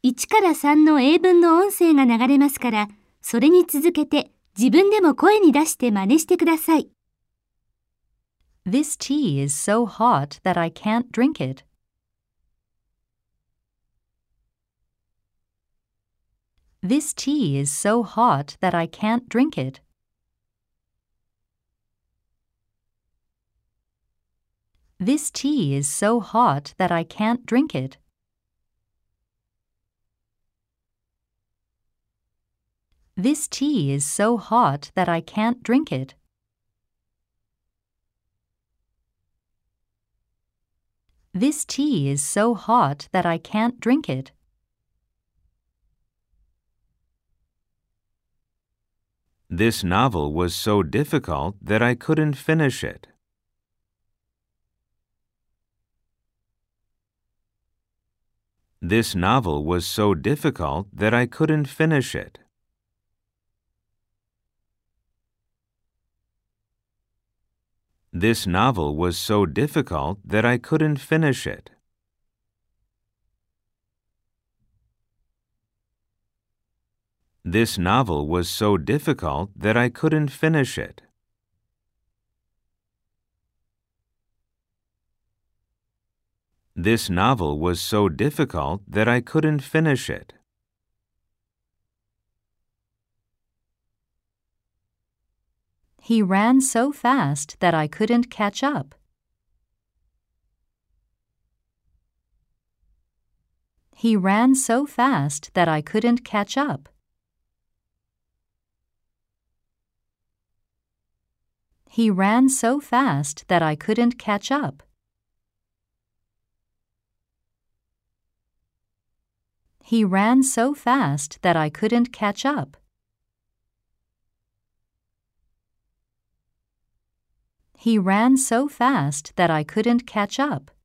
1から3の英文の音声が流れますから、それに続けて自分でも声に出して真似してください。 This tea is so hot that I can't drink it. This tea is so hot that I can't drink it. This tea is so hot that I can't drink it. This tea is so hot that I can't drink it. This tea is so hot that I can't drink it. This novel was so difficult that I couldn't finish it. This novel was so difficult that I couldn't finish it. This novel was so difficult that I couldn't finish it. This novel was so difficult that I couldn't finish it. This novel was so difficult that I couldn't finish it. He ran so fast that I couldn't catch up. He ran so fast that I couldn't catch up. He ran so fast that I couldn't catch up. He ran so fast that I couldn't catch up. He ran so fast that I couldn't catch up.